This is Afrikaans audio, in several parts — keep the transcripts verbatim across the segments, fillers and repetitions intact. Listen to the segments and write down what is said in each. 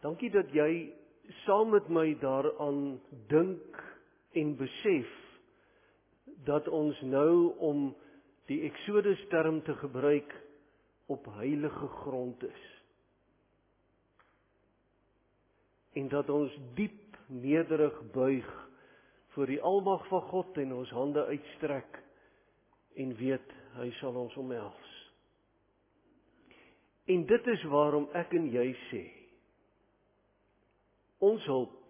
Dankie dat jy saam met my daaraan dink en besef dat ons nou, om die Exodus term te gebruik, op heilige grond is. En dat ons diep nederig buig voor die almag van God en ons hande uitstrek en weet, hy sal ons omhels. En dit is waarom ek en jy sê, ons hulp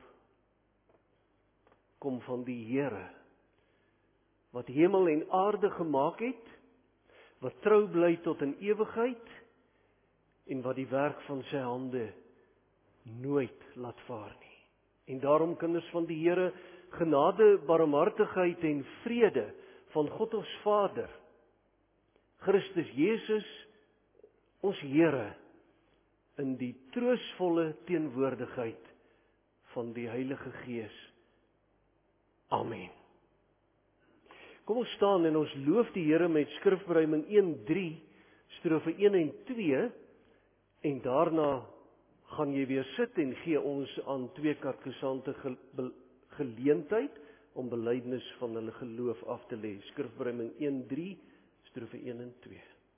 kom van die Here, wat hemel en aarde gemaak het, wat trou bly tot in ewigheid, en wat die werk van sy hande nooit laat vaar nie. En daarom, kinders van die Here, genade, barmhartigheid en vrede van God ons Vader, Christus Jesus, ons Here, in die troostvolle teenwoordigheid van die Heilige Gees. Amen. Kom ons staan en ons loof die Here met Skrifberuiming een drie, strofe een en twee, en daarna gaan jy weer sit en gee ons aan twee katkesante geleentheid om belydenis van hulle geloof af te lê. Skrifberuiming een drie, strofe een en twee.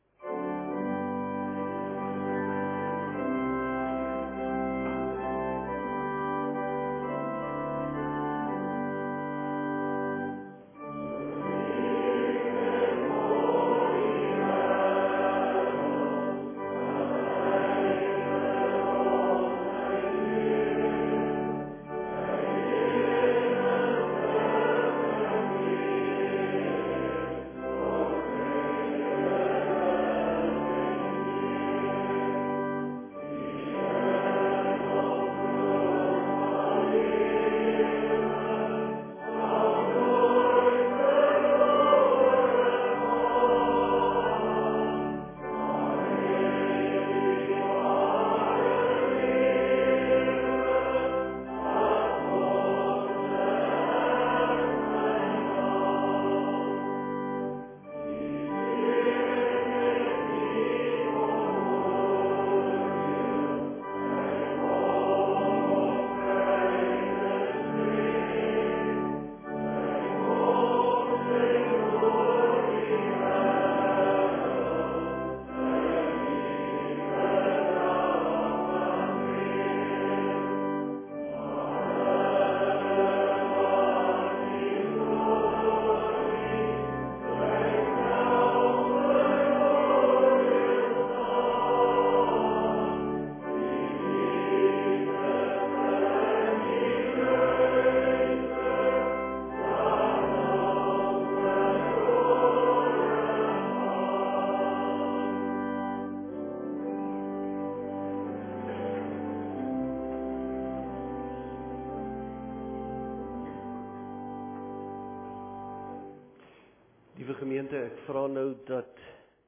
Liewe gemeente, ek vra nou dat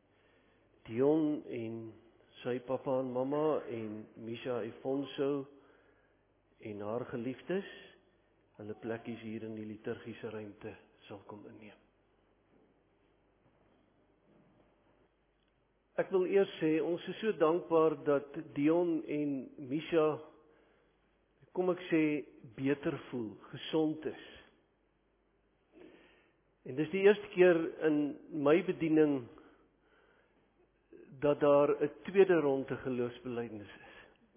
Dion en sy papa en mamma en Misha Efonso en haar geliefdes hulle plekkies hier in die liturgiese ruimte sal kom inneem. Ek wil eers sê, ons is so dankbaar dat Dion en Misha, kom ek sê, beter voel, gesond is. En dis die eerste keer in my bediening dat daar 'n tweede ronde geloofsbelijdenis is.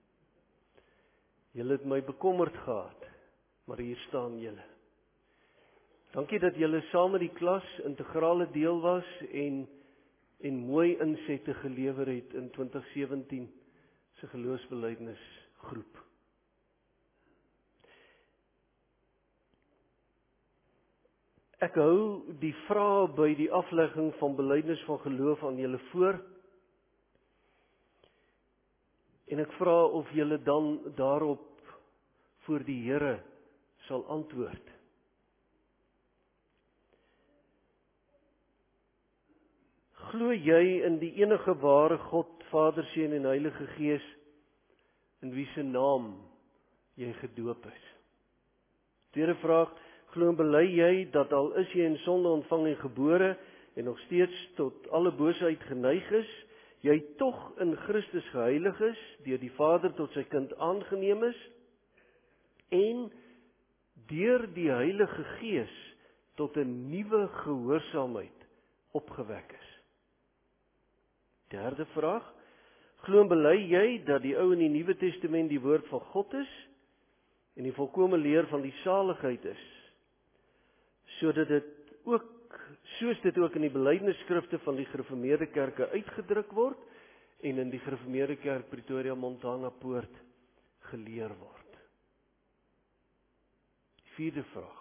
Julle het my bekommerd gehad, maar hier staan julle. Dankie dat julle saam met die klas integrale deel was en en mooi insette gelewer het in twintig sewentien se geloofsbelijdenisgroep. Ek hou die vrae by die aflegging van belydenis van geloof aan julle voor. En ek vra of julle dan daarop voor die Here sal antwoord. Glo jy in die enige ware God, Vader, Seun en Heilige Gees, in wie se naam jy gedoop is? Tweede vraag, glo en bely jy dat al is jy in sonde ontvang en gebore en nog steeds tot alle boosheid geneig is, jy tog in Christus geheilig is, deur die Vader tot sy kind aangeneem is, en deur die Heilige Gees tot 'n nuwe gehoorsaamheid opgewek is. Derde vraag, glo en bely jy dat die Ou en die Nuwe Testament die woord van God is, en die volkome leer van die saligheid is, sodat dit ook, soos dit ook in die belydenisskrifte van die gereformeerde kerke uitgedruk word, en in die gereformeerde kerk Pretoria Montana Poort geleer word. Vierde vraag.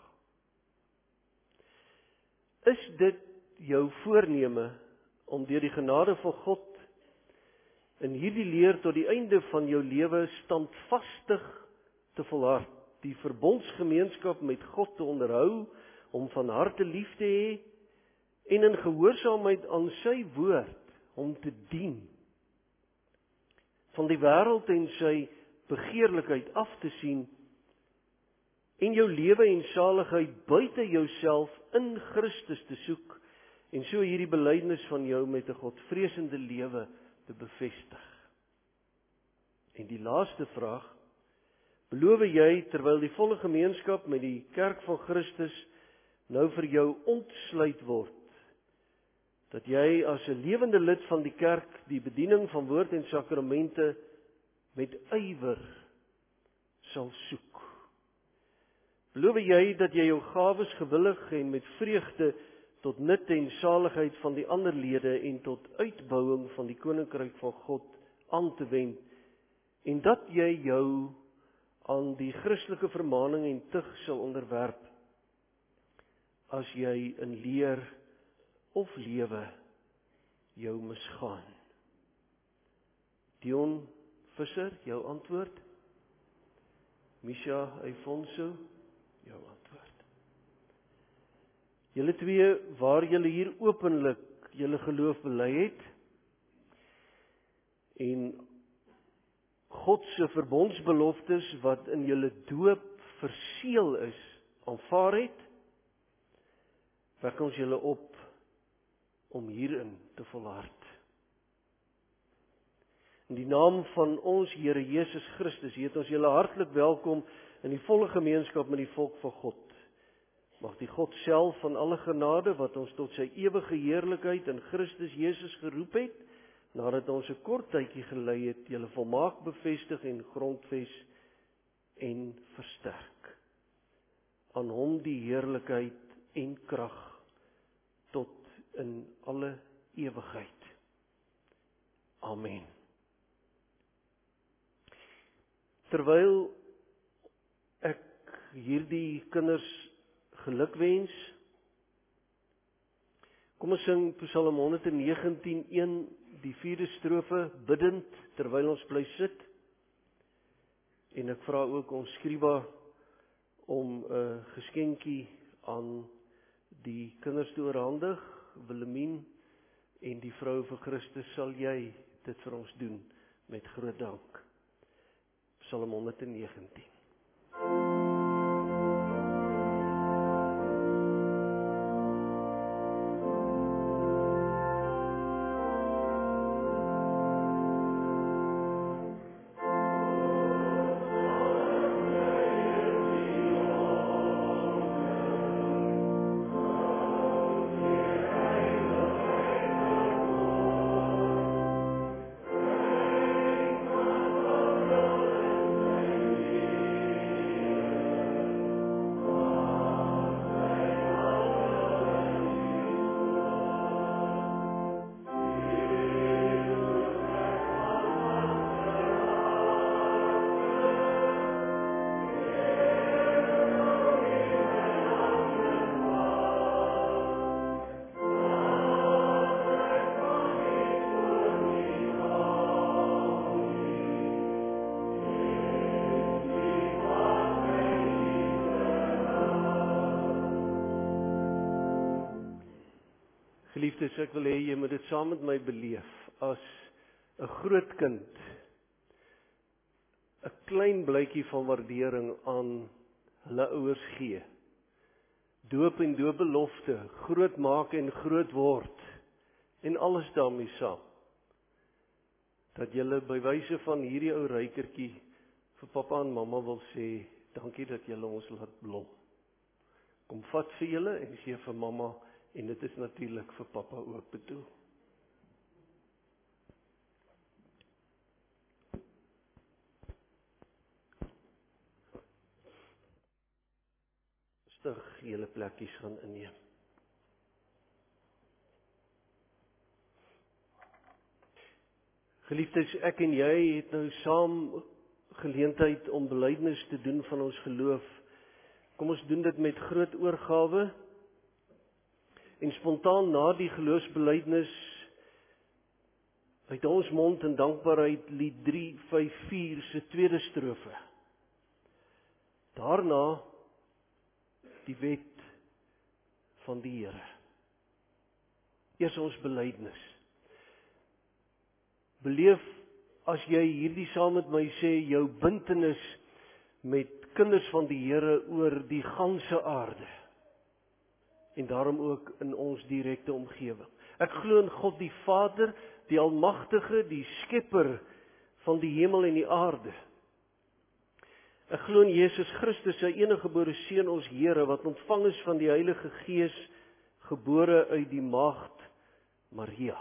Is dit jou voorneme om deur die genade van God in hierdie leer tot die einde van jou lewe standvastig te volhard, die verbondsgemeenskap met God te onderhou, om van harte lief te hê, en in gehoorsaamheid aan sy woord, om te dien, van die wêreld en sy begeerlikheid af te sien, en jou lewe en saligheid buite jouself in Christus te soek, en so hierdie belydenis van jou met 'n godvreesende lewe te bevestig. En die laaste vraag, beloof jy terwyl die volle gemeenskap met die kerk van Christus nou vir jou ontsluit word, dat jy as 'n lewende lid van die kerk die bediening van woord en sakramente met ywer sal soek? Beloof jy dat jy jou gawes gewillig en met vreugde tot nut en saligheid van die ander lede en tot uitbouing van die koninkryk van God aan te wend, en dat jy jou aan die Christelike vermaning en tug sal onderwerp, as jy in leer of lewe jou misgaan? Dion Visser, jou antwoord? Misha Afonso, jou antwoord. Julle twee, waar julle hier openlik julle geloof bely het, en God se verbondsbeloftes wat in julle doop verseël is, aanvaar het, wek ons julle op om hierin te volhard. In die naam van ons Here Jesus Christus heet ons julle hartlik welkom in die volle gemeenskap met die volk van God. Mag die God self van alle genade wat ons tot sy ewige heerlikheid in Christus Jesus geroep het, nadat ons 'n kort tydjie gelei het, julle volmaak bevestig en grondves en versterk. Aan hom die heerlikheid en krag tot in alle ewigheid. Amen. Terwyl ek hierdie kinders gelukwens, kom ons sing Psalm honderd negentien een, die vierde strofe, bidend, terwyl ons bly sit. En ek vra ook ons skrywa om 'n uh, geskenkie aan die kinders te oorhandig. Willemien en die vrou vir Christus, sal jy dit vir ons doen met groot dank. Psalm honderd negentien. Geliefdes, ek wil hê jy moet dit saam met my beleef as 'n groot kind 'n klein blytjie van waardering aan hulle ouers gee. Doop en doopbelofte, groot maak en groot word en alles daarmee saam. dat julle by wyse van hierdie ou rykertjie vir pappa en mamma wil sê, dankie dat julle ons laat blom. Kom vat vir julle en gee vir mamma, en dit is natuurlik vir pappa ook bedoel. Stig julle plekkies gaan inneem. Geliefdes, ek en jy het nou saam geleentheid om belydenis te doen van ons geloof. Kom ons doen dit met groot oorgawe. En spontaan na die geloofsbelydenis uit ons mond in dankbaarheid lied drie vyf vier se tweede strofe. Daarna die wet van die Here. Eers ons belydenis. Beleef as jy hierdie saam met my sê, jou bintenis met kinders van die Here oor die ganse aarde. En daarom ook in ons direkte omgewing. Ek glo in God die Vader, die Almagtige, die Skepper van die hemel en die aarde. Ek glo in Jesus Christus, sy eniggebore Seun, ons Here, wat ontvang is van die Heilige Gees, gebore uit die maagd Maria.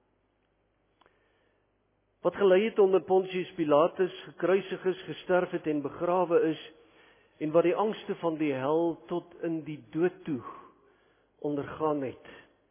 Wat gelei het onder Pontius Pilatus, gekruisig is, gesterf het en begrawe is, en wat die angste van die hel tot in die dood toe ondergaan het.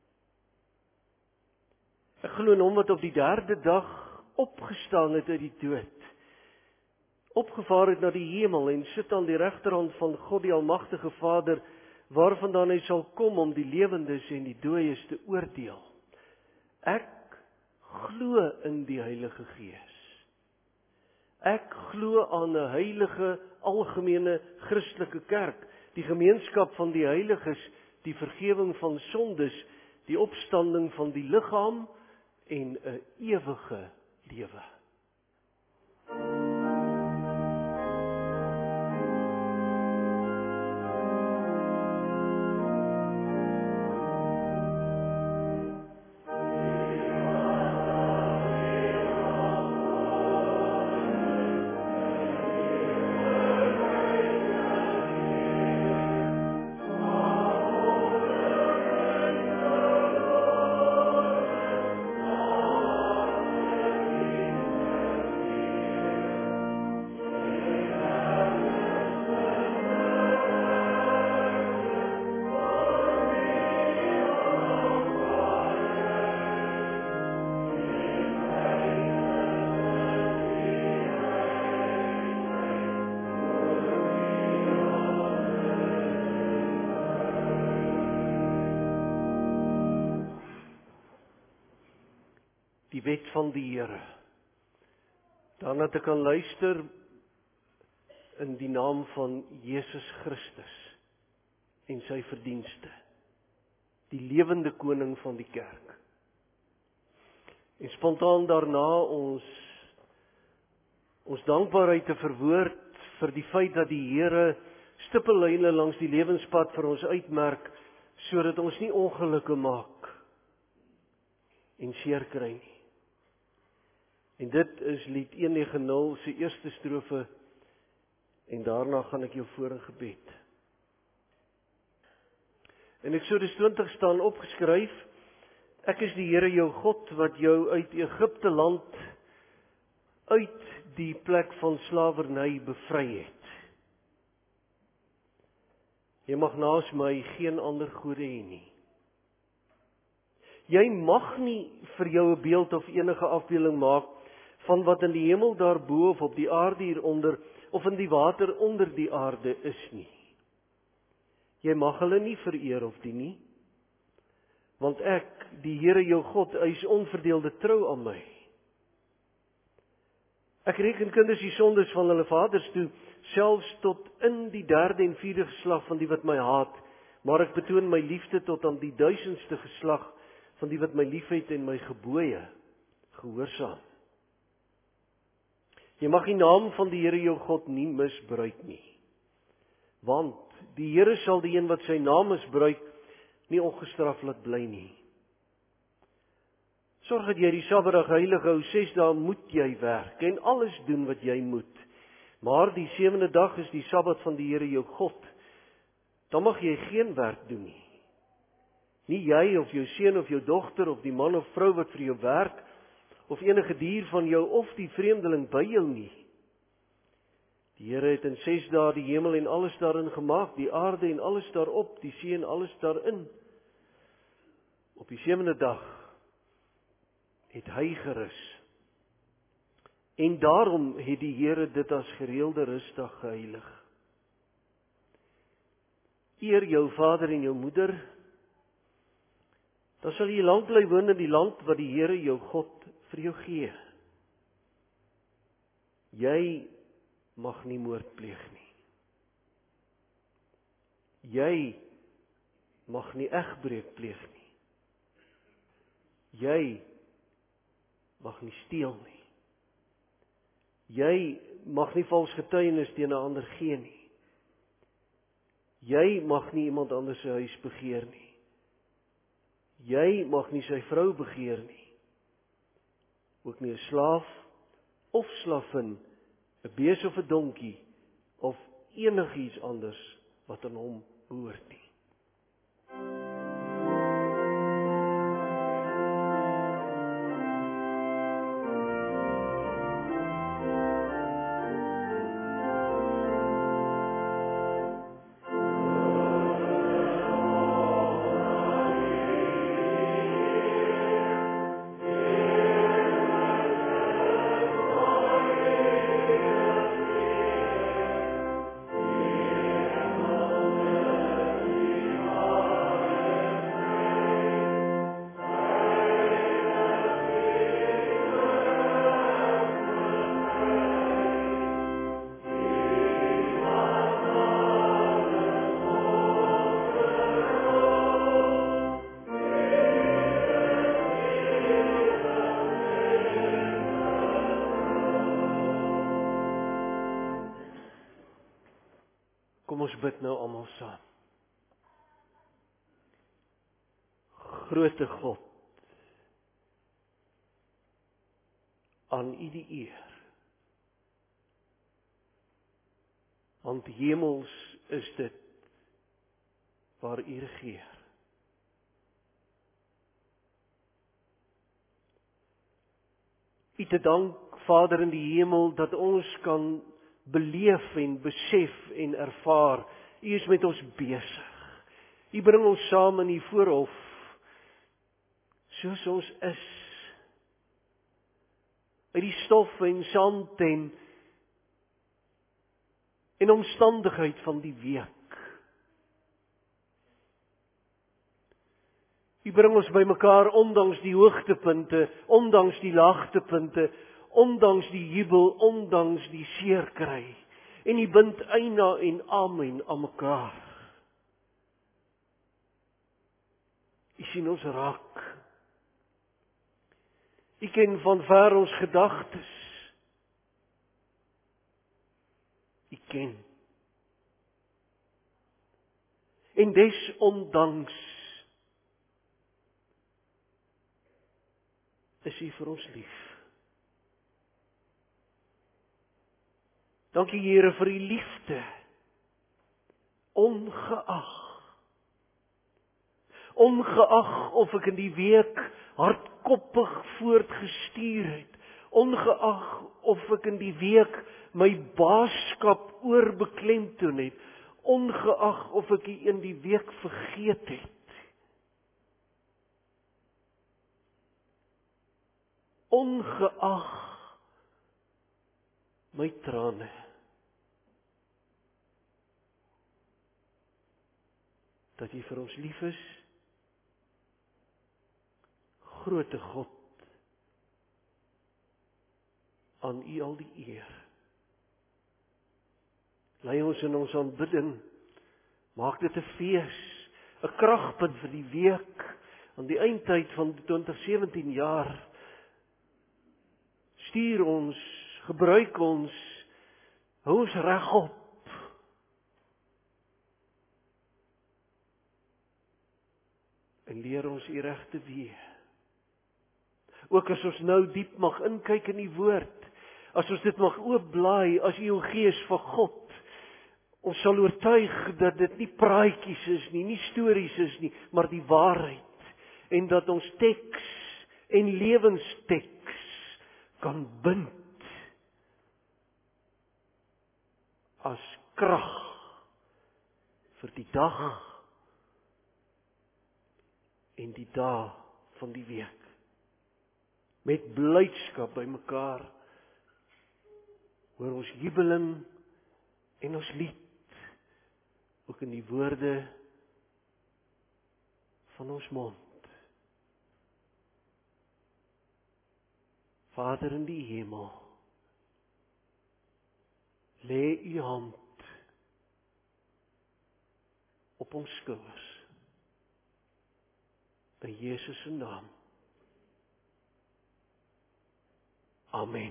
Ek glo in hom wat op die derde dag opgestaan het uit die dood, opgevaar het na die hemel en sit aan die regterhand van God die Almagtige Vader, waarvandaan hy sal kom om die lewendes en die dooies te oordeel. Ek glo in die Heilige Gees. Ek glo aan 'n heilige, algemene Christelike kerk, die gemeenskap van die heiliges, die vergewing van sondes, die opstanding van die liggaam en 'n ewige lewe. Die wet van die Here. Daarna te kan luister in die naam van Jesus Christus en sy verdienste. Die lewende koning van die kerk. En spontaan daarna ons ons dankbaarheid te verwoord vir die feit dat die Here stippellyne langs die lewenspad vir ons uitmerk, sodat ons nie ongelukke maak en seer kry nie. En dit is lied honderdnegentig se eerste strofe, en daarna gaan ek jou voor in gebed. In Eksodus twintig staan opgeskryf, ek is die Here jou God, wat jou uit Egipte land, uit die plek van slawerny bevry het. Jy mag naas my geen ander gode hê nie. Jy mag nie vir jou 'n beeld of enige afbeelding maak van wat in die hemel daarbo of op die aarde hieronder of in die water onder die aarde is nie. Jy mag hulle nie vereer of dien nie, want ek, die Here jou God, eis onverdeelde trou aan my. Ek reken kinders die sondes van hulle vaders toe, selfs tot in die derde en vierde geslag van die wat my haat, maar ek betoon my liefde tot aan die duisendste geslag van die wat my liefhet en my gebooie gehoorsaam. Jy mag die naam van die Here jou God nie misbruik nie, want die Here sal die een wat sy naam misbruik nie ongestraf laat bly nie. Sorg dat jy die Sabbatdag heilig hou, ses dae moet jy werk en alles doen wat jy moet. Maar die sewende dag is die Sabbat van die Here jou God. Dan mag jy geen werk doen nie. Nie jy of jou seun of jou dogter of die man of vrou wat vir jou werk, of enige dier van jou of die vreemdeling by jou nie. Die Here het in ses dae die hemel en alles daarin gemaak, die aarde en alles daarop, die see en alles daarin. Op die sewende dag het hy gerus. En daarom het die Here dit as gereelde rusdag geheilig. Eer jou vader en jou moeder, dan sal jy lank bly woon in die land wat die Here jou God vir jou gee. Jy mag nie moord pleeg nie. Jy mag nie egbreek pleeg nie. Jy mag nie steel nie. Jy mag nie vals getuienis teen 'n ander gee nie. Jy mag nie iemand anders se huis begeer nie. Jy mag nie sy vrou begeer nie. Ook nie 'n slaaf of slavin, 'n bees of 'n donkie of enigiets anders wat aan hom behoort nie. Kom ons bid nou almal saam. Grote God, aan U die eer. Want hemels is dit waar U regeer. U te dank, Vader in die hemel, dat ons kan beleef en besef en ervaar, U is met ons besig. U bring ons saam in U voorhof, soos ons is. Uit die stof en sand en, en omstandigheid van die week. U bring ons by mekaar ondanks die hoogtepunte, ondanks die laagtepunte, ondanks die jubel, ondanks die seerkry. En U bind eina en amen aan mekaar. U sien ons raak. U ken van ver ons gedagtes. U ken. En desondanks is U vir ons lief. Dankie Here vir U liefde, ongeag. Ongeag of ek in die week hardkoppig voortgestuur het, ongeag of ek in die week my baaskap oorbeklemtoon het, ongeag of ek U in die week vergeet het. Ongeag my trane. Dat U vir ons lief is, grote God, aan U al die eer. Lei ons in ons aanbidding, maak dit 'n fees, 'n kragpunt vir die week, aan die eindtyd van twintig sewentien jaar. Stuur ons, gebruik ons, hou ons regop. En leer ons U reg te wees. Ook as ons nou diep mag inkyk in die woord, as ons dit mag oopblaai as U Gees van God, ons sal oortuig dat dit nie praatjies is nie, nie stories is nie, maar die waarheid, en dat ons teks en lewensteks kan bind as krag vir die dag en die dae van die week. Met blydskap by mekaar hoor ons jubeling en ons lied, ook in die woorde van ons mond. Vader in die hemel, lê U hand op ons skouers. In Jesus se naam. Amen.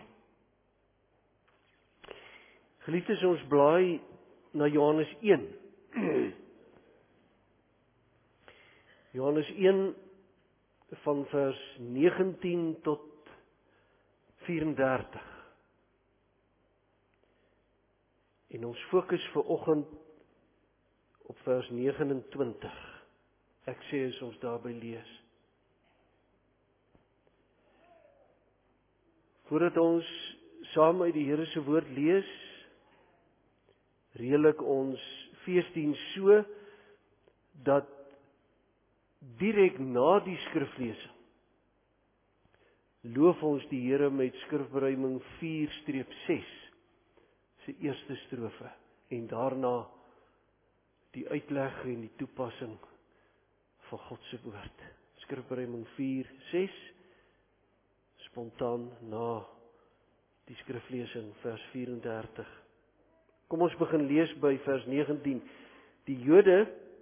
Geliefdes, ons blaai na Johannes een. Johannes een van vers negentien tot vyf-en-dertig. En ons fokus vir oggend op vers negenentwintig. Ek sê as ons daarby lees. Voordat ons saam uit die Here se woord lees, reël ek ons feesdiens so, dat direk na die skriflesing, loof ons die Here met skrifberuiming vier ses, se eerste strofe, en daarna die uitleg en die toepassing van God se woord. Skrifberuiming vier ses, spontaan na die skriflesing, vers vyf-en-dertig. Kom ons begin lees by vers negentien. Die Jode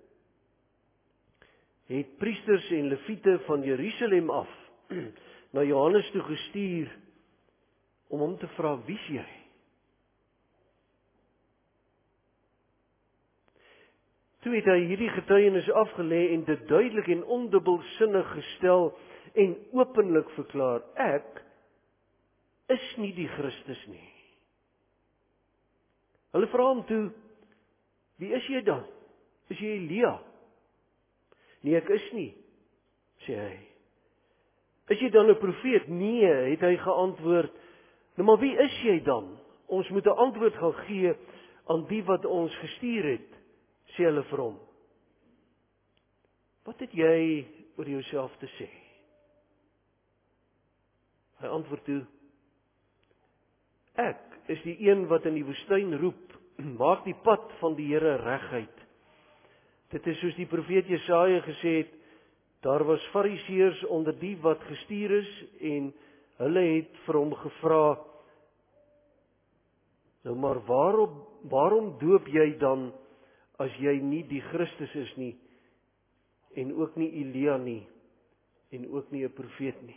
het priesters en leviete van Jerusalem af na Johannes toe gestuur om hom te vra, wie is jy? Toe het hy hierdie getuienis afgelê en dit duidelik en ondubbelsinnig gestel en openlik verklaar, ek is nie die Christus nie. Hulle vra hom toe, wie is jy dan? Is jy Elia? Nee, ek is nie, sê hy. Is jy dan 'n profeet? Nee, het hy geantwoord. Nou maar wie is jy dan? Ons moet 'n antwoord gaan gee aan die wat ons gestuur het, sê hulle vir hom. Wat het jy oor jouself te sê? Hy antwoord toe, ek is die een wat in die woestyn roep, maak die pad van die Here reguit. Dit is soos die profeet Jesaja gesê het, daar was fariseërs onder die wat gestuur is, en hulle het vir hom gevra, nou maar waarom, waarom doop jy dan, as jy nie die Christus is nie, en ook nie Elia nie, en ook nie 'n profeet nie.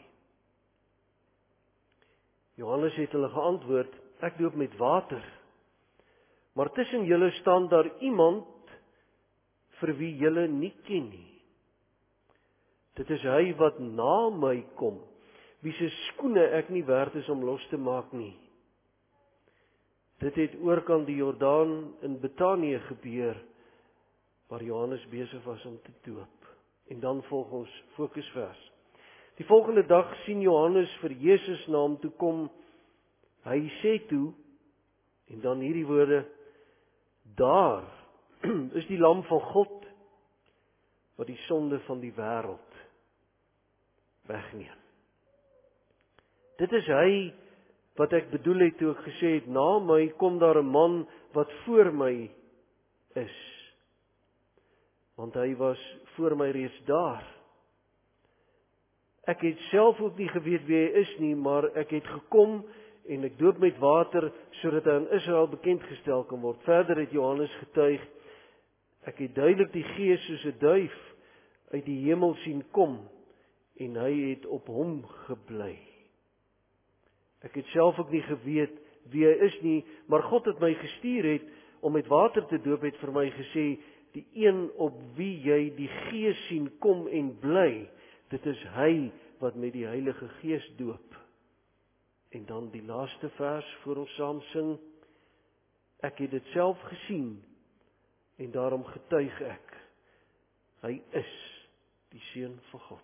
Johannes het hulle geantwoord, ek doop met water, maar tussen julle staan daar iemand vir wie julle nie ken nie. Dit is hy wat na my kom, wie se skoene ek nie werd is om los te maak nie. Dit het oorkant die Jordaan in Betanië gebeur, waar Johannes besig was om te doop. En dan volg ons fokusvers. Die volgende dag sien Johannes vir Jesus na hom toe kom. Hy sê toe, en dan hierdie woorde, daar is die lam van God, wat die sonde van die wêreld wegneem. Dit is hy wat ek bedoel het toe ek gesê het, na my kom daar 'n man wat voor my is. Want hy was voor my reeds daar. Ek het self ook nie geweet wie hy is nie, maar ek het gekom en ek doop met water, sodat hy aan Israel bekend gestel kan word. Verder het Johannes getuig, ek het duidelik die Gees soos 'n duif uit die hemel sien kom, en hy het op hom gebly. Ek het self ook nie geweet wie hy is nie, maar God het my gestuur het om met water te doop, het vir my gesê, die een op wie jy die Gees sien kom en bly, dit is hy wat met die Heilige Gees doop. En dan die laaste vers voor ons saam sing, ek het dit self gesien, en daarom getuig ek, hy is die Seun van God.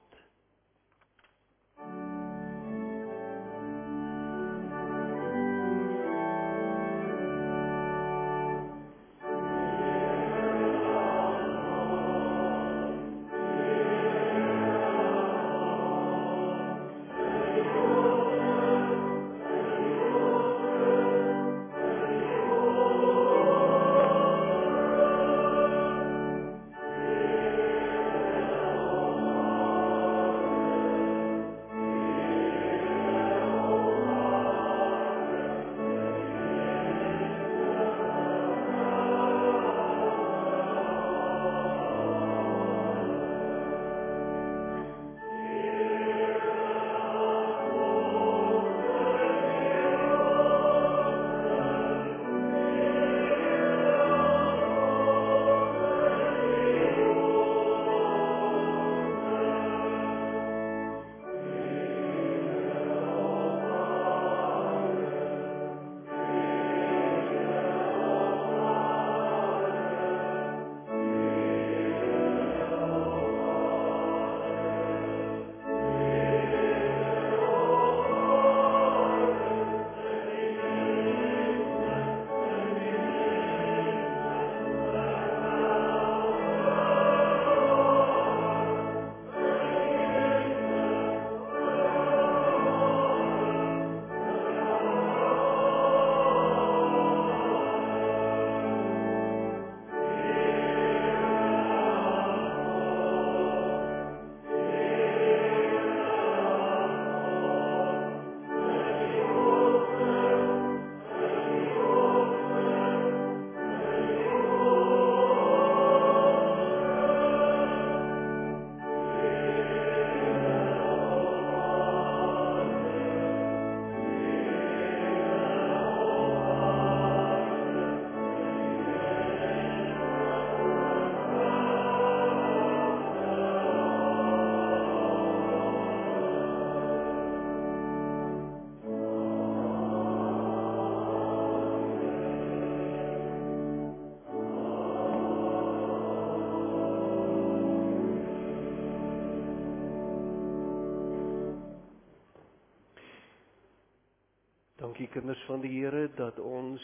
Dankie kinders van die Here dat ons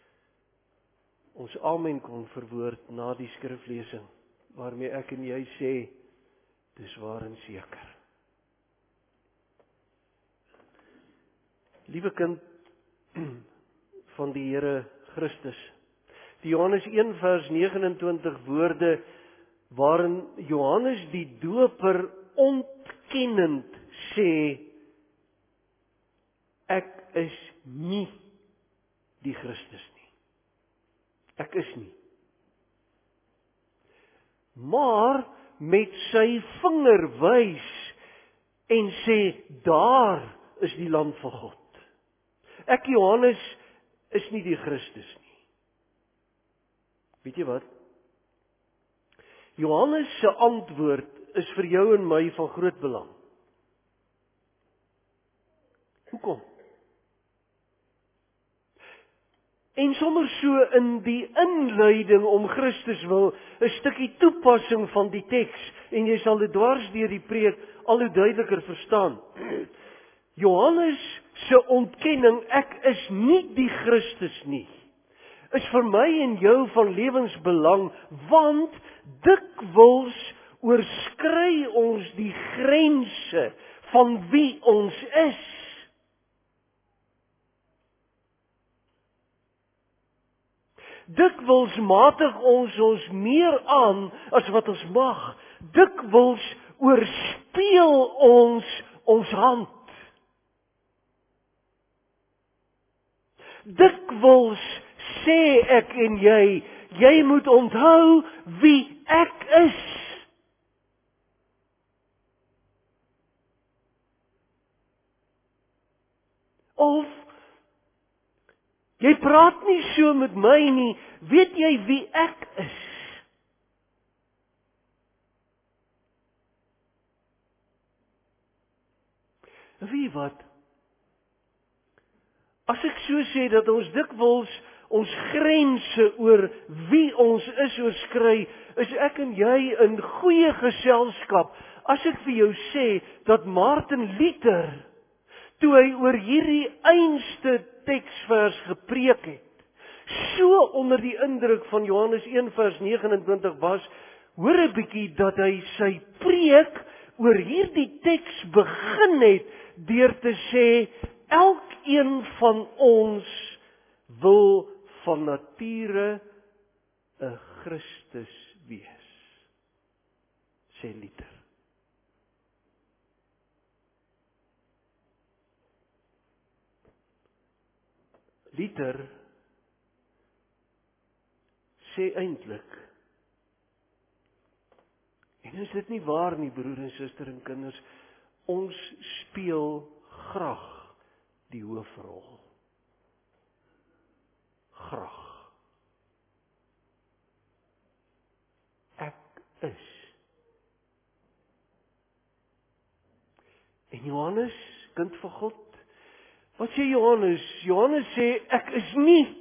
ons amen kon verwoord na die skriflesing, waarmee ek en jy sê, dis waar en seker. Liewe kind van die Here Christus, die Johannes een vers negenentwintig woorde, waarin Johannes die doper ontkennend sê, ek is nie die Christus nie. Ek is nie. Maar met sy vinger wys en sê, daar is die Lam van God. Ek, Johannes, is nie die Christus nie. Weet jy wat? Johannes se antwoord is vir jou en my van groot belang. Hoekom? En sommer so in die inleiding om Christus wil, 'n stukkie toepassing van die teks, en jy sal dit dwars deur die preek al hoe duideliker verstaan. Johannes se ontkenning, ek is nie die Christus nie, is vir my en jou van lewensbelang, want dikwels oorskry ons die grense van wie ons is. Dikwels matig ons ons meer aan as wat ons mag. Dikwels oorspeel ons ons hand. Dikwels sê ek en jy, jy moet onthou wie ek is. Of jy praat nie so met my nie, weet jy wie ek is? Wie wat? As ek so sê dat ons dikwels ons grense oor wie ons is oorskry, is ek en jy in goeie geselskap. As ek vir jou sê dat Martin Luther, toe hy oor hierdie einste teksvers gepreek het, so onder die indruk van Johannes een vers vyf nege was, hoor 'n bietjie dat hy sy preek oor hierdie teks begin het deur te sê, elkeen van ons wil van nature 'n Christus wees, sê Luther. Luther sê eintlik, en is dit nie waar nie, broer en suster en kinders, ons speel graag die hoofrol. Graag. Ek is. En Johannes, kind van God, wat sê Johannes? Johannes sê, ek is nie.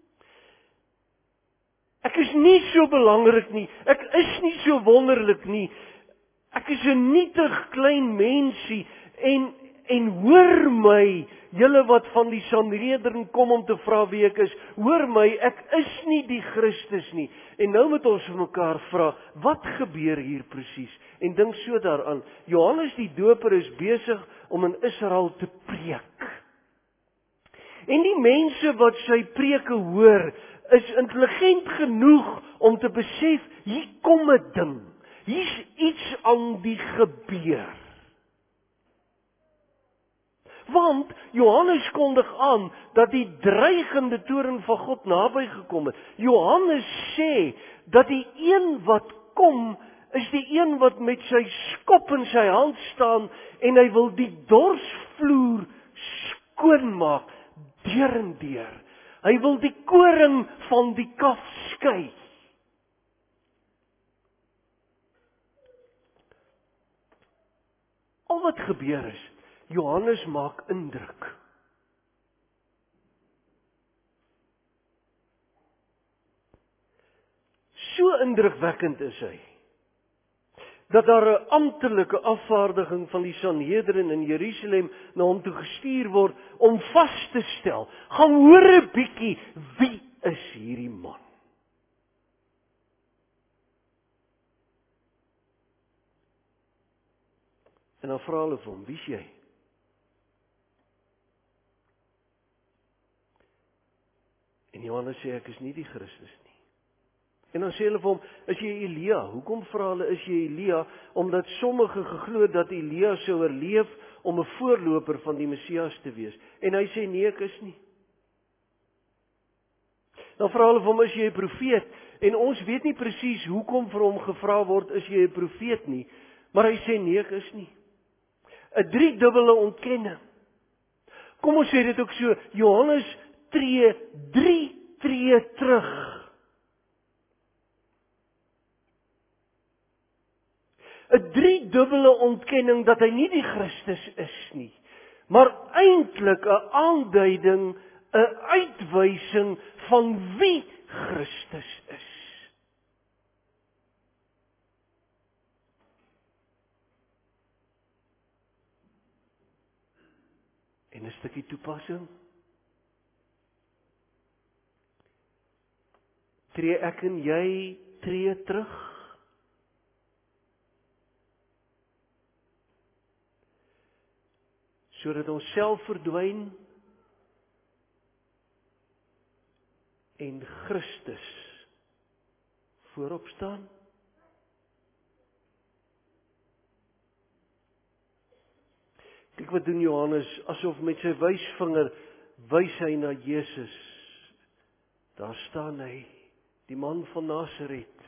Ek is nie so belangrik nie. Ek is nie so wonderlik nie. Ek is 'n nietig klein mensie en en hoor my, julle wat van die Sanhedrin kom om te vra wie ek is, hoor my, ek is nie die Christus nie. En nou moet ons vir mekaar vra, wat gebeur hier presies? En dink so daaraan, Johannes die Doper is besig om in Israel te preek. En die mense wat sy preke hoor, is intelligent genoeg om te besef, hier kom 'n ding. Hier's iets aan die gebeur. Want Johannes kondig aan dat die dreigende toorn van God naby gekom het. Johannes sê dat die een wat kom, is die een wat met sy skop in sy hand staan en hy wil die dorsvloer skoonmaak deur en deur. Hy wil die koring van die kaf skei. Al wat gebeur is, Johannes maak indruk. So indrukwekkend is hy, dat daar 'n amptelike afvaardiging van die Sanhedrin in Jerusalem na hom toe gestuur word om vas te stel, gaan hoor 'n bietjie, wie is hierdie man? En dan vra hulle vir hom, wie is jy? En Johannes sê, ek is nie die Christus nie. En dan sê hulle vir hom, is jy Elia? Hoekom vra hulle, is jy Elia? Omdat sommige geglo dat Elia sou oorleef om 'n voorloper van die Messias te wees. En hy sê, nee, ek is nie. Dan vra hulle vir hom, is jy 'n profeet? En ons weet nie presies hoekom vir hom gevra word, is jy 'n profeet nie. Maar hy sê, nee, ek is nie. 'n driedubbele ontkenning. Kom ons sê dit ook so, Johannes tree drie tree terug. 'n driedubbele ontkenning dat hy nie die Christus is nie, maar eintlik 'n aanduiding, 'n uitwysing van wie Christus is. En 'n stukkie toepassing. Tree ek en jy tree terug? Sodat ons self verdwyn en Christus voorop staan? Kyk wat doen Johannes, asof met sy wysvinger wys hy na Jesus. Daar staan hy, die man van Nasaret,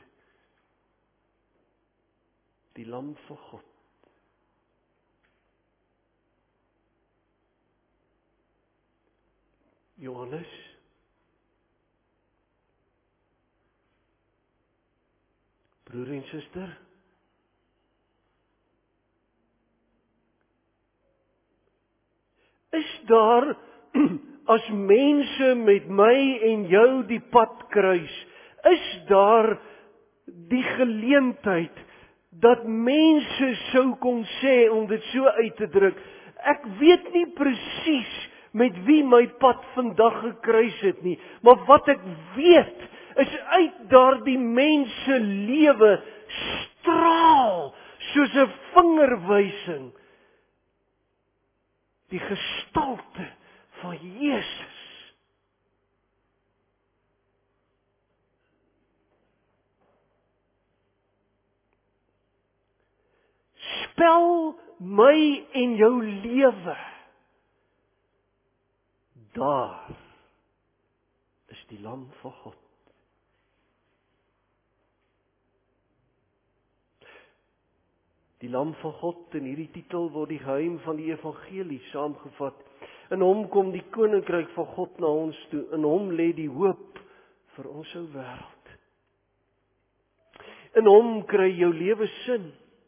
die lam van God. Johannes, broer en suster, daar, as mense met my en jou die pad kruis, is daar die geleentheid, dat mense sou kon sê, om dit so uit te druk, ek weet nie presies met wie my pad vandag gekruis het nie, maar wat ek weet, is uit daardie mense lewe straal, soos 'n vingerwysing, die gestalte van Jesus. Spel my en jou lewe. Daar is die lam van God. Die lam van God, in hierdie titel word die geheim van die evangelie saamgevat. In hom kom die koninkryk van God na ons toe. In hom lê die hoop vir ons ou wêreld. In hom kry jou lewe sin.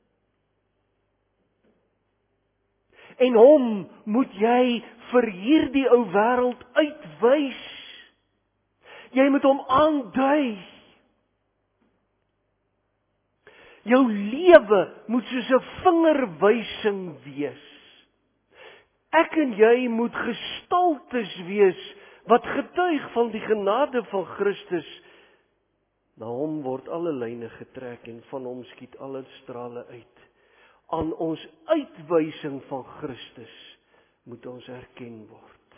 En hom moet jy vir hierdie ou wêreld uitwys. Jy moet hom aandui. Jou lewe moet soos 'n vingerwysing wees. Ek en jy moet gestaltes wees wat getuig van die genade van Christus. Na hom word alle lyne getrek en van hom skiet alle strale uit. Aan ons uitwysing van Christus moet ons herken word.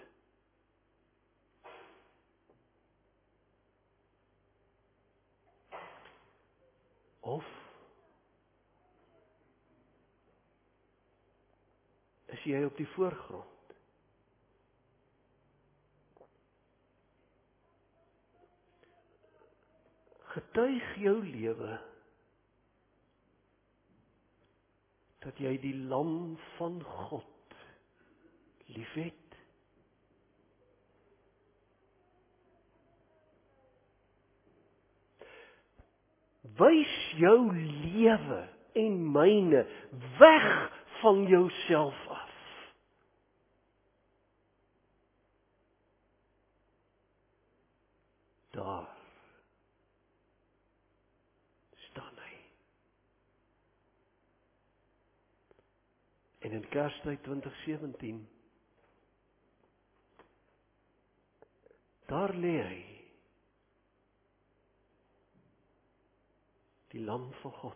Of is jy op die voorgrond? Getuig jou lewe dat jy die lam van God liefhet. Wys jou lewe en myne weg van jouself af. Daar staan hy. En in Kerstyd twintig sewentien, daar lê hy, die lam van God.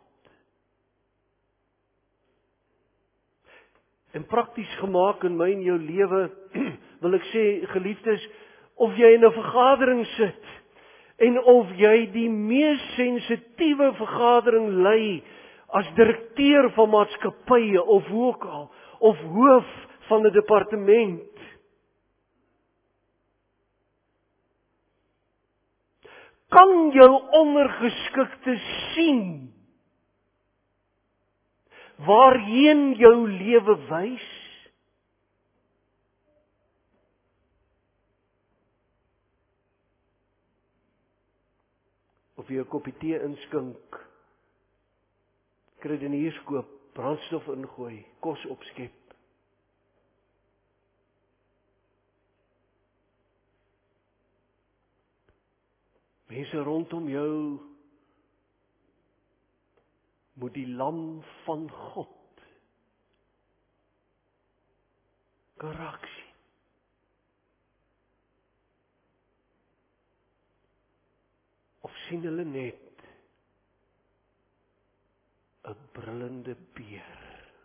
En prakties gemaak in my en jou lewe, wil ek sê, geliefdes, of jy in 'n vergadering sit, en of jy die mees sensitiewe vergadering lei, as direkteur van maatskappye, of hoe ook al, of hoof van 'n departement. Kan jou ondergeskikte sien waarheen jou lewe wys? Of jy 'n koppie tee inskink, kruideniers koop, brandstof ingooi, kos opskep. Mense rondom jou moet die lam van God karak sien. Of sien hulle net 'n brullende beer?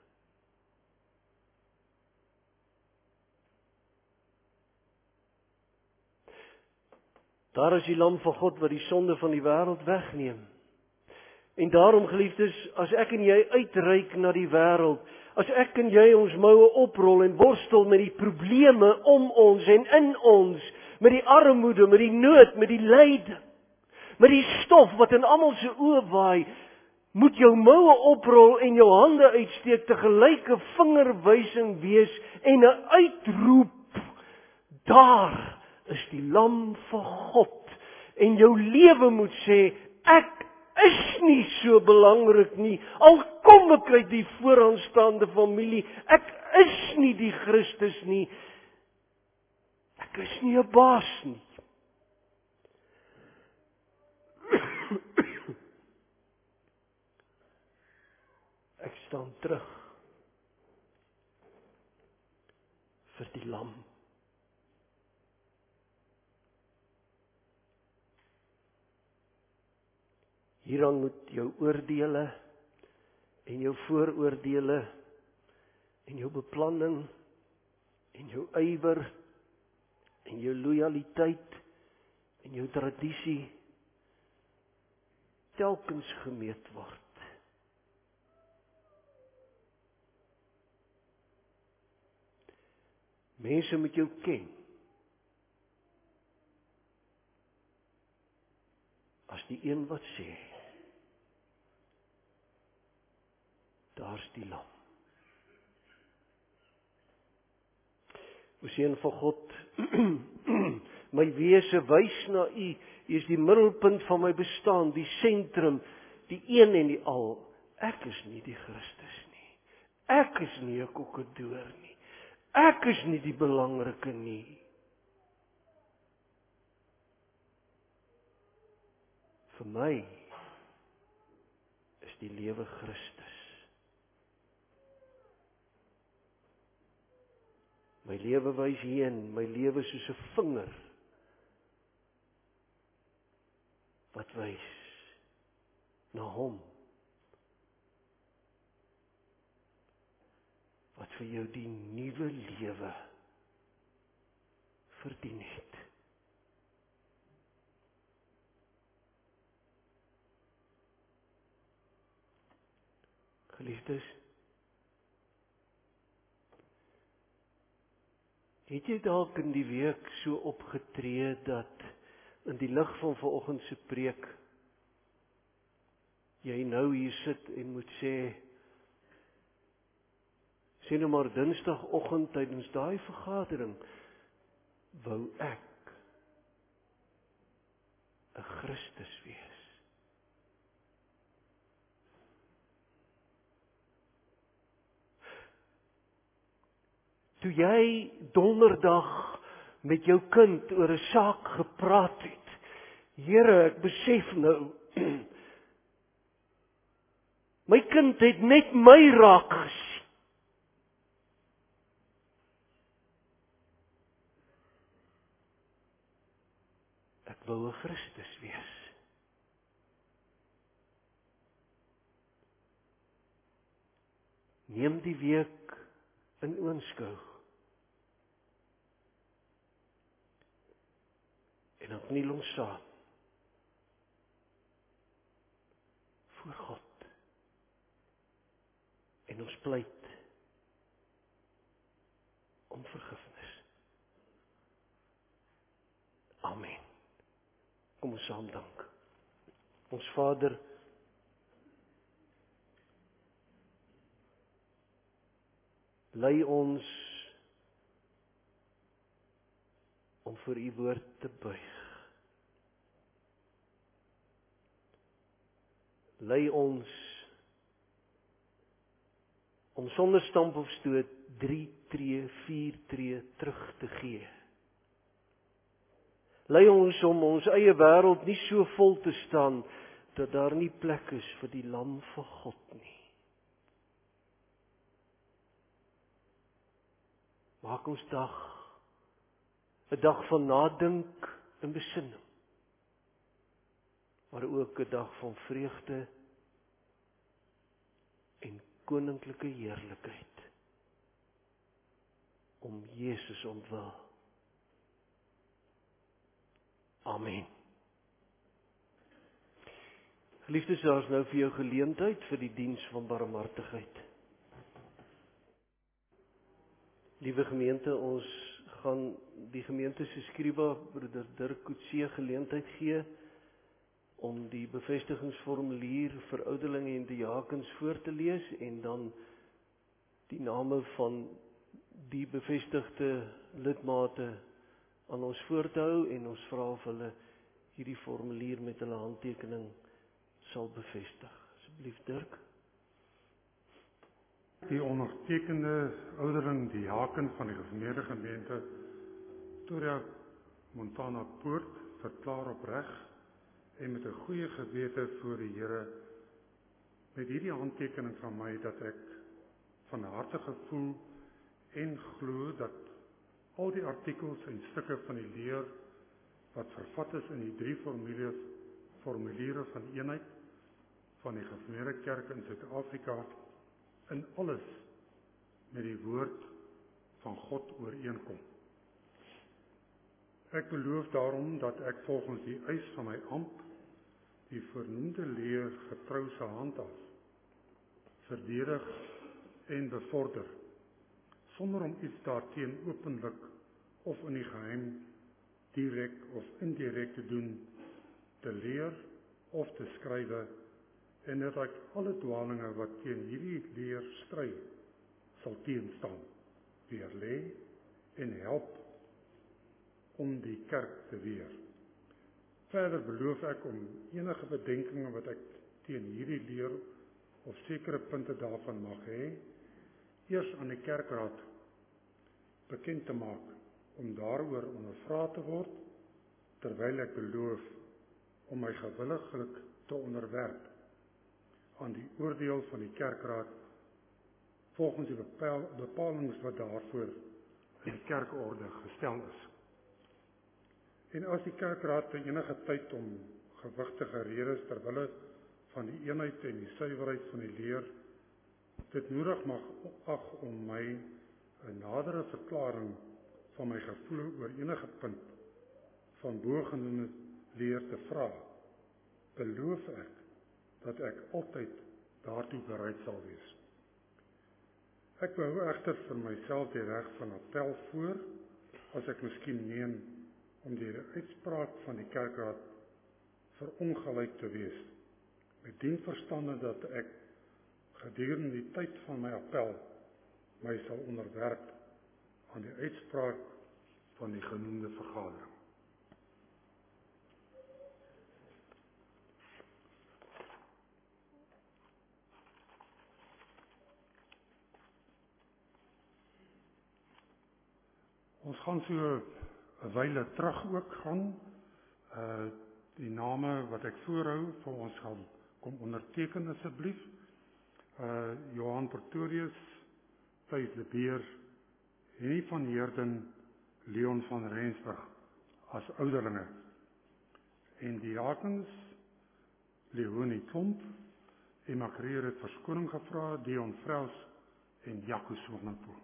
Daar is die lam van God wat die sonde van die wêreld wegneem. En daarom, geliefdes, as ek en jy uitreik na die wêreld, as ek en jy ons moue oprol en worstel met die probleme om ons en in ons, met die armoede, met die nood, met die lyding, met die stof wat in almal se oë waai, moet jou moue oprol en jou hande uitsteek, te gelyke vingerwysing wees en 'n uitroep. Daar is die lam van God. En jou lewe moet sê, ek is nie so belangrik nie, al kom ek uit die vooraanstaande familie, ek is nie die Christus nie. Ek is nie 'n baas nie. Ek staan terug vir die lam. Hieraan moet jou oordeele en jou vooroordeele en jou beplanning en jou ywer en jou lojaliteit en jou tradisie telkens gemeet word. Mense moet jou ken as die een wat sê, daar's die lam. O Seun van God, my wese wys na U. U is die middelpunt van my bestaan, die sentrum, die een en die al. Ek is nie die Christus nie. Ek is nie 'n kokkedoor nie. Ek is nie die belangrike nie. Vir my is die lewe Christus. My lewe wys heen, my lewe soos 'n vinger wat wys na Hom. Wat vir jou die nuwe lewe verdien het. Geliefdes, het jy dalk in die week so opgetree dat in die lig van vanoggend se preek jy nou hier sit en moet sê, sê nou maar Dinsdagoggend tydens daai vergadering wou ek 'n Christus wees. Toe jy donderdag met jou kind oor 'n saak gepraat het, Here, ek besef nou, my kind het net my raak gesien. Ek wou 'n Christus wees. Neem die week in oënskou. En dan kniel ons saam voor God. En ons pleit om vergifnis. Amen. Kom ons saam dank. Ons Vader, lei ons om vir U woord te buig. Lei ons om sonder stamp of stoot drie tree, vier tree terug te gee. Lei ons om ons eie wêreld nie so vol te staan dat daar nie plek is vir die lam van God nie. Maak ons dag 'n dag van nadink en besinning, maar ook 'n dag van vreugde en koninklike heerlikheid om Jesus ontwil. Amen. Geliefdes, daar is nou vir jou geleentheid vir die diens van barmhartigheid. Liewe gemeente, ons gaan die gemeente se skrywer broeder Dirk Coetzee geleentheid gee om die bevestigingsformulier vir ouderlinge en diakens voor te lees en dan die name van die bevestigde lidmate aan ons voor te hou en ons vra of hulle hierdie formulier met hulle handtekening sal bevestig. Asseblief Dirk. Die ondertekende ouderling diaken van die gereformeerde gemeente Pretoria Montana Poort verklaar opreg en met 'n goeie gewete voor die Here, met hierdie handtekening van my dat ek van harte gevoel en glo dat al die artikels en stukke van die leer wat vervat is in die drie formuliere, formuliere van eenheid van die Gereformeerde Kerk in Suid-Afrika in alles met die woord van God ooreenkom. Ek beloof daarom dat ek volgens die eis van my ampt die vernoemde leer getrou sal handhaaf, verdedig en bevorder, sonder om iets daarteen openlik of in die geheim direk of indirek te doen, te leer of te skrywe, en dat ek alle dwalinge wat teen hierdie leer stry, sal teenstaan, weerlê en help om die kerk te weer. Verder beloof ek om enige bedenkinge wat ek teen hierdie leer of sekere punte daarvan mag hê, eers aan die kerkraad bekend te maak, om daaroor ondervra te word, terwyl ek beloof om my gewilliglik te onderwerp aan die oordeel van die kerkraad volgens die bepaal, bepalings wat daarvoor in die kerkorde gestel is. En as die kerkraad te enige tyd om gewigtige redes terwille van die eenheid en die suiwerheid van die leer dit nodig mag ag om my 'n nadere verklaring van my gevoel oor enige punt van bogenoemde leer te vra, beloof ek dat ek altyd daartoe bereid sal wees. Ek behou egter vir myself die reg van appel voor, as ek miskien meen om die uitspraak van die kerkraad verongelyk te wees, met dien verstande dat ek gedurende die tyd van my appel my sal onderwerp aan die uitspraak van die genoemde vergadering. Ons gaan so 'n wyle terug ook gaan, uh, die name wat ek voorhou vir ons gaan kom onderteken asseblief. Uh, Johan Pretorius, Thys de Beer, Henny van Heerden, Leon van Rensburg as ouderlinge. En die diakens, Leonie Klomp, Emma Creer het verskoning gevra, Dion Vrous en Jaco Swanepoel.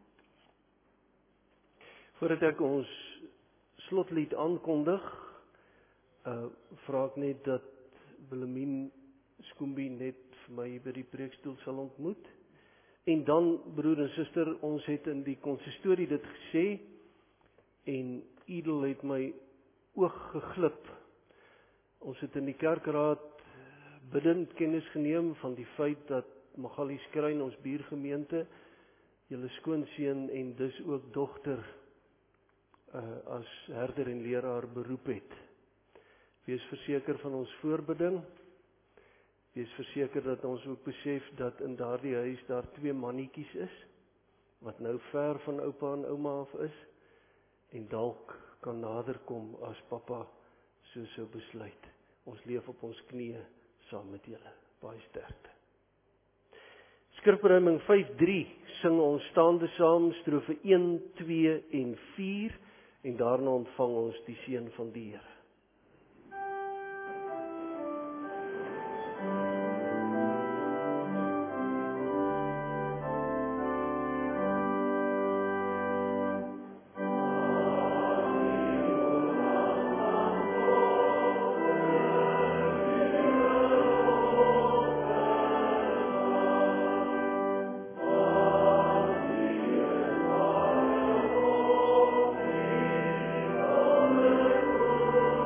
Voordat ek ons slotlied aankondig, uh, vra ek net dat Wilhelmine Skoombi net vir my by die preekstoel sal ontmoet. En dan, broer en suster, ons het in die konsistorie dit gesê, en Edel het my oog geglip. Ons het in die kerkraad bidend kennis geneem van die feit dat Magali Skrein, ons buurgemeente, julle skoonseun en dus ook dogter, uh, as herder en leraar beroep het. Wees verseker van ons voorbidding. Wees verseker dat ons ook besef dat in daardie huis daar twee mannetjies is, wat nou ver van oupa en ouma af is, en dalk kan nader kom as pappa so sou besluit. Ons leef op ons knieë saam met julle. Baie sterkte. Skrifberuiming vyf drie sing ons staande saam strofe een, twee en vier, en daarna ontvang ons die seën van die Here. Oh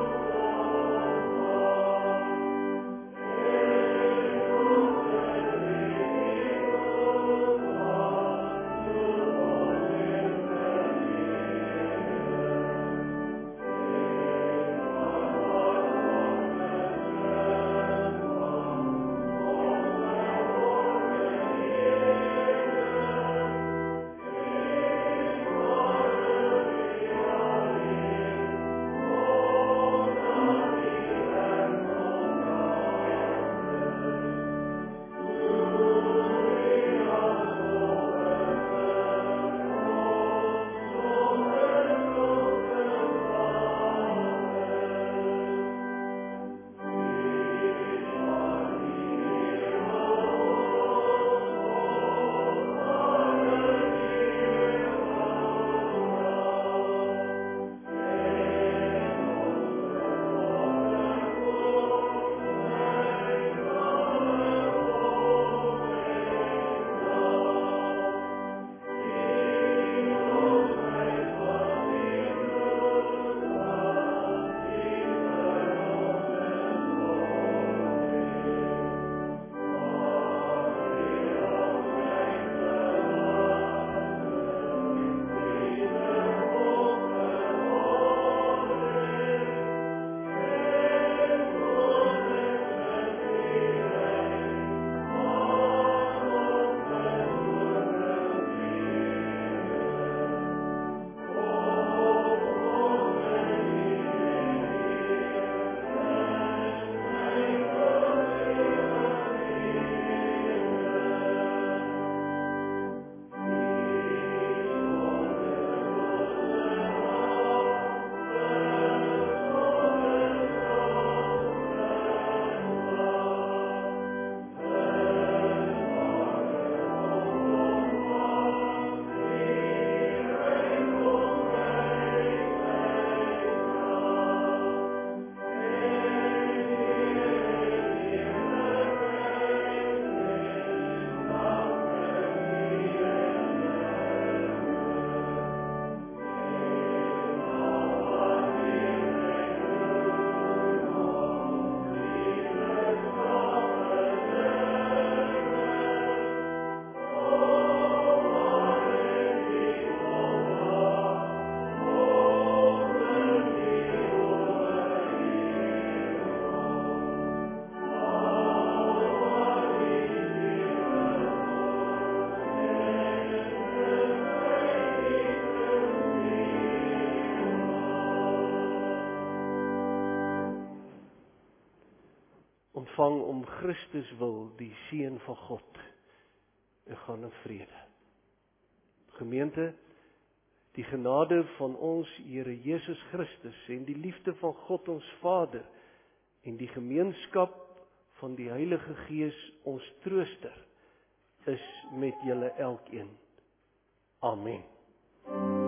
ontvang om Christus wil, die Seun van God. En gaan in vrede. Gemeente, die genade van ons Here Jesus Christus en die liefde van God ons Vader en die gemeenskap van die Heilige Gees ons trooster is met julle elkeen. Amen.